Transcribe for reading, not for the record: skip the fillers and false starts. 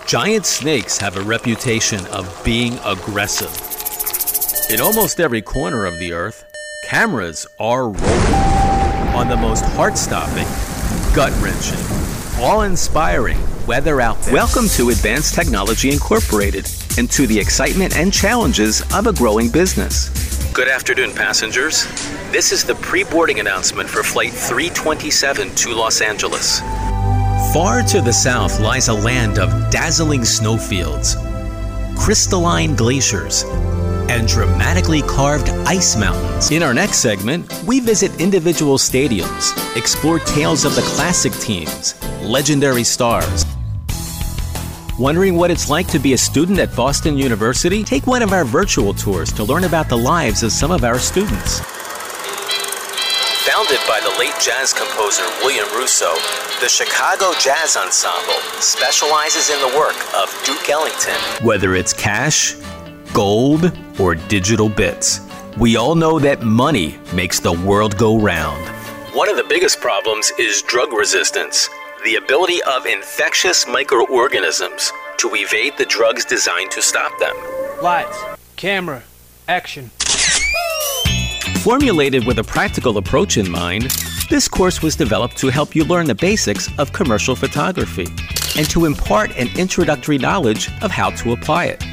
Giant snakes have a reputation of being aggressive. In almost every corner of the earth, cameras are rolling on the most heart-stopping, gut-wrenching, awe-inspiring weather out there. Welcome to Advanced Technology Incorporated and to the excitement and challenges of a growing business. Good afternoon, passengers. This is the pre-boarding announcement for Flight 327 to Los Angeles. Far to the south lies a land of dazzling snowfields, crystalline glaciers, and dramatically carved ice mountains. In our next segment, we visit individual stadiums, explore tales of the classic teams, legendary stars. Wondering what it's like to be a student at Boston University? Take one of our virtual tours to learn about the lives of some of our students. Founded by the late jazz composer William Russo, the Chicago Jazz Ensemble specializes in the work of Duke Ellington. Whether it's cash, gold, or digital bits, we all know that money makes the world go round. One of the biggest problems is drug resistance, the ability of infectious microorganisms to evade the drugs designed to stop them. Lights, camera, action. Formulated with a practical approach in mind, this course was developed to help you learn the basics of commercial photography and to impart an introductory knowledge of how to apply it.